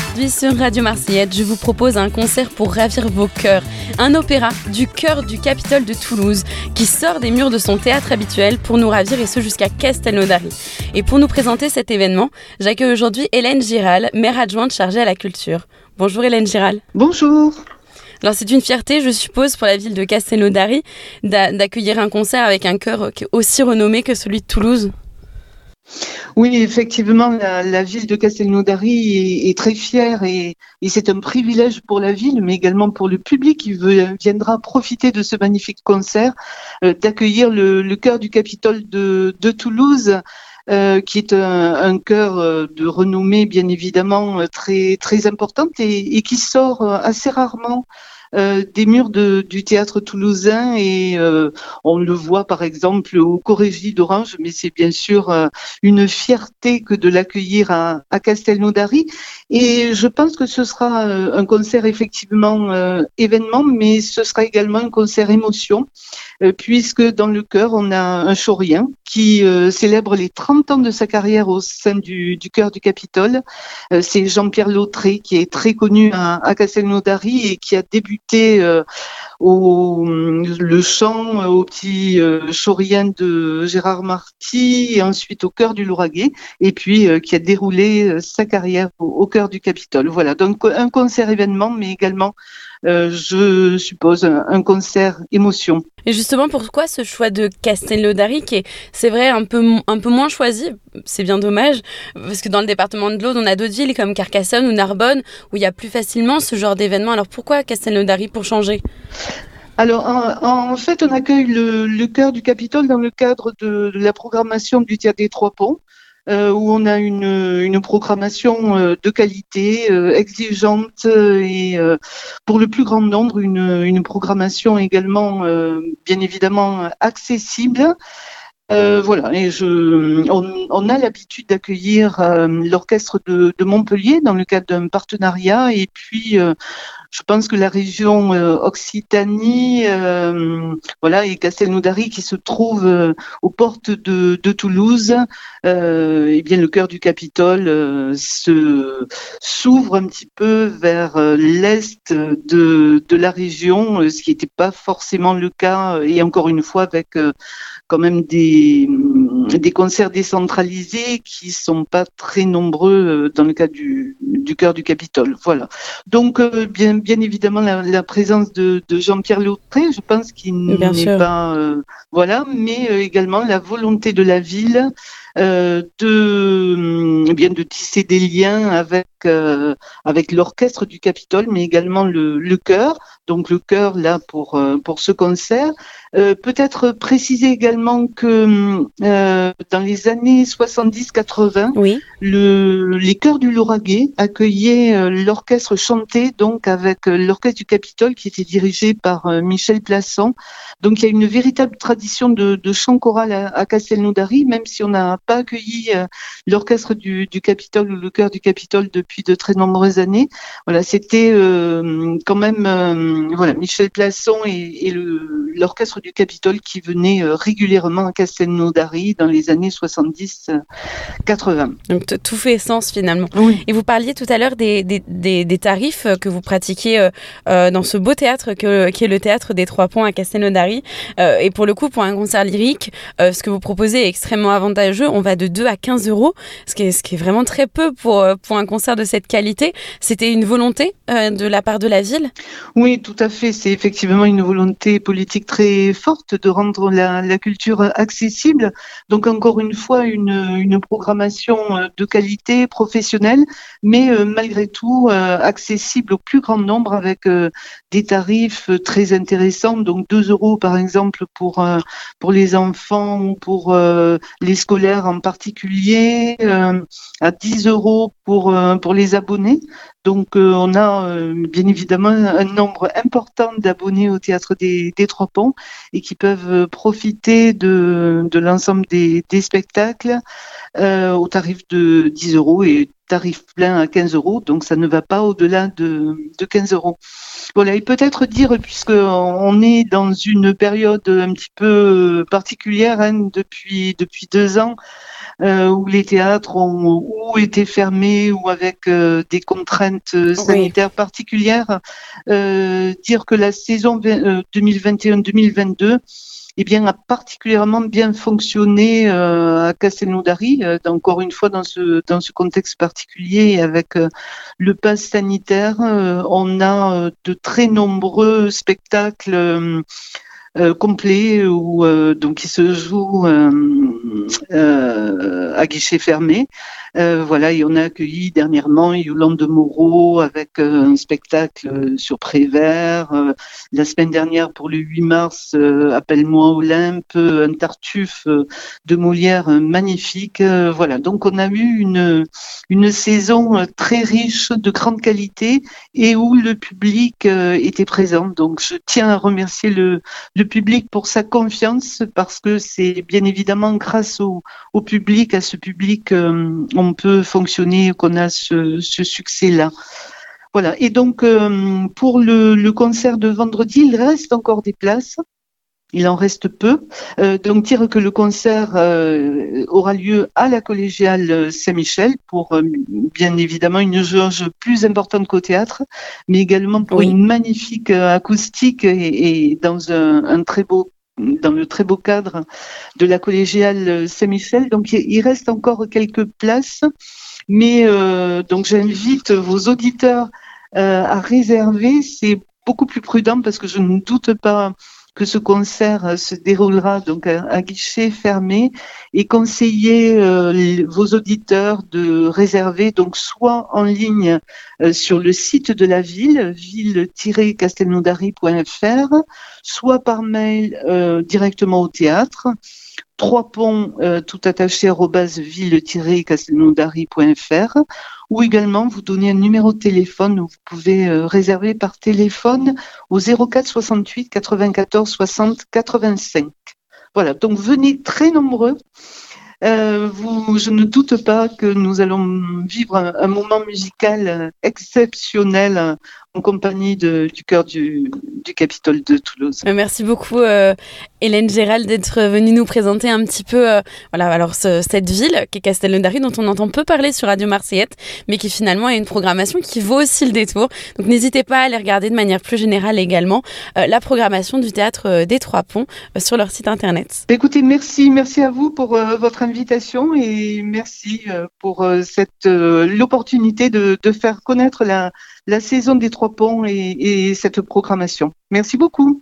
Aujourd'hui sur Radio Marseillaise, je vous propose un concert pour ravir vos cœurs. Un opéra du cœur du Capitole de Toulouse qui sort des murs de son théâtre habituel pour nous ravir et ce jusqu'à Castelnaudary. Et pour nous présenter cet événement, j'accueille aujourd'hui Hélène Giral, maire adjointe chargée à la culture. Bonjour Hélène Giral. Bonjour. Alors c'est une fierté, je suppose, pour la ville de Castelnaudary d'accueillir un concert avec un chœur aussi renommé que celui de Toulouse. Oui, effectivement, la ville de Castelnaudary est très fière et c'est un privilège pour la ville, mais également pour le public qui viendra profiter de ce magnifique concert, d'accueillir le chœur du Capitole de Toulouse, qui est un chœur de renommée bien évidemment très très importante et qui sort assez rarement des murs du théâtre toulousain et on le voit par exemple au Corégie d'Orange, mais c'est bien sûr une fierté que de l'accueillir à Castelnaudary et je pense que ce sera un concert effectivement événement, mais ce sera également un concert émotion puisque dans le chœur on a un chaurien qui célèbre les 30 ans de sa carrière au sein du chœur du Capitole. C'est Jean-Pierre Lautré qui est très connu à Castelnaudary et qui a débuté le chant au petit chaurien de Gérard Marty et ensuite au chœur du Lauragais et puis qui a déroulé sa carrière au chœur du Capitole. Voilà, donc un concert événement mais également je suppose un concert émotion. Et justement, pourquoi ce choix de Castelnaudary qui est, c'est vrai, un peu moins choisi, c'est bien dommage, parce que dans le département de l'Aude, on a d'autres villes comme Carcassonne ou Narbonne où il y a plus facilement ce genre d'événement. Alors pourquoi Castelnaudary pour changer ? Alors, en fait, on accueille le chœur du Capitole dans le cadre de la programmation du Théâtre des Trois Ponts. Où on a une programmation de qualité, exigeante et pour le plus grand nombre, une programmation également bien évidemment accessible. Voilà, et on a l'habitude d'accueillir l'orchestre de Montpellier dans le cadre d'un partenariat et puis je pense que la région Occitanie, voilà, et Castelnaudary qui se trouve aux portes de Toulouse, et bien le cœur du Capitole s'ouvre un petit peu vers l'est de la région, ce qui n'était pas forcément le cas, et encore une fois avec quand même des concerts décentralisés qui sont pas très nombreux dans le cas du chœur du Capitole. Voilà. Donc bien évidemment la présence de Jean-Pierre Lautré, je pense qu'il n'est pas voilà, mais également la volonté de la ville de tisser des liens avec l'orchestre du Capitole, mais également le chœur. Donc le chœur là pour ce concert. Peut-être préciser également que dans les années 70-80, oui, les chœurs du Lauragais accueillaient l'orchestre chanté donc avec l'orchestre du Capitole qui était dirigé par Michel Plasson. Donc il y a une véritable tradition de chant choral à Castelnaudary, même si on n'a pas accueilli l'orchestre du Capitole ou le chœur du Capitole depuis de très nombreuses années. Voilà, c'était quand même voilà, Michel Plasson et l'orchestre du Capitole qui venait régulièrement à Castelnaudary dans les années 70-80. Donc tout fait sens finalement. Oui. Et vous parliez tout à l'heure des tarifs que vous pratiquez dans ce beau théâtre qui est le théâtre des Trois Ponts à Castelnaudary. Et pour le coup, pour un concert lyrique, ce que vous proposez est extrêmement avantageux. On va de 2 à 15 euros, ce qui est vraiment très peu pour un concert de cette qualité. C'était une volonté de la part de la ville ? Oui, tout à fait. C'est effectivement une volonté politique très forte de rendre la culture accessible. Donc encore une fois, une programmation de qualité professionnelle, mais malgré tout accessible au plus grand nombre avec des tarifs très intéressants. Donc 2 euros par exemple pour les enfants ou pour les scolaires en particulier, à 10 euros pour les abonnés. Donc on a bien évidemment un nombre important d'abonnés au Théâtre des Trois Ponts et qui peuvent profiter de l'ensemble des spectacles au tarif de 10 euros et tarif plein à 15 euros. Donc ça ne va pas au-delà de 15 euros. Voilà, et peut-être dire, puisqu'on est dans une période un petit peu particulière depuis 2 ans, où les théâtres ont ou été fermés ou avec des contraintes Oui. sanitaires particulières, dire que la saison 2021-2022 eh bien, a particulièrement bien fonctionné à Castelnaudary, encore une fois dans ce contexte particulier avec le pass sanitaire. On a de très nombreux spectacles complet où donc qui se joue à guichet fermé. Voilà, et on a accueilli dernièrement Yolande Moreau avec un spectacle sur Prévert. La semaine dernière, pour le 8 mars, Appelle-moi Olympe, un Tartuffe de Molière magnifique. Voilà, donc on a eu une saison très riche, de grande qualité, et où le public était présent. Donc je tiens à remercier le public pour sa confiance, parce que c'est bien évidemment grâce au public, à ce public, on peut fonctionner, qu'on a ce succès-là. Voilà. Et donc, pour le concert de vendredi, il reste encore des places. Il en reste peu. Donc, dire que le concert aura lieu à la collégiale Saint-Michel pour, bien évidemment, une jauge plus importante qu'au théâtre, mais également pour Oui. une magnifique acoustique et dans un très beau dans le très beau cadre de la collégiale Saint-Michel. Donc, il reste encore quelques places, mais donc j'invite vos auditeurs à réserver. C'est beaucoup plus prudent parce que je ne doute pas que ce concert se déroulera donc à guichet fermé, et conseiller vos auditeurs de réserver donc soit en ligne sur le site de la ville-castelnaudary.fr, soit par mail directement au théâtre. Trois ponts tout attaché @ville-castelnaudary.fr, ou également vous donner un numéro de téléphone où vous pouvez réserver par téléphone au 04 68 94 60 85. Voilà, donc venez très nombreux. Je ne doute pas que nous allons vivre un moment musical exceptionnel en compagnie du chœur du Capitole de Toulouse. Merci beaucoup Hélène Gérald d'être venue nous présenter un petit peu voilà, alors cette ville qui est Castelnaudary, dont on entend peu parler sur Radio Marseillette, mais qui finalement a une programmation qui vaut aussi le détour. Donc n'hésitez pas à aller regarder de manière plus générale également la programmation du théâtre des Trois Ponts sur leur site internet. Écoutez, merci à vous pour votre invitation, et merci pour l'opportunité de faire connaître la saison des Trois Ponts et cette programmation. Merci beaucoup.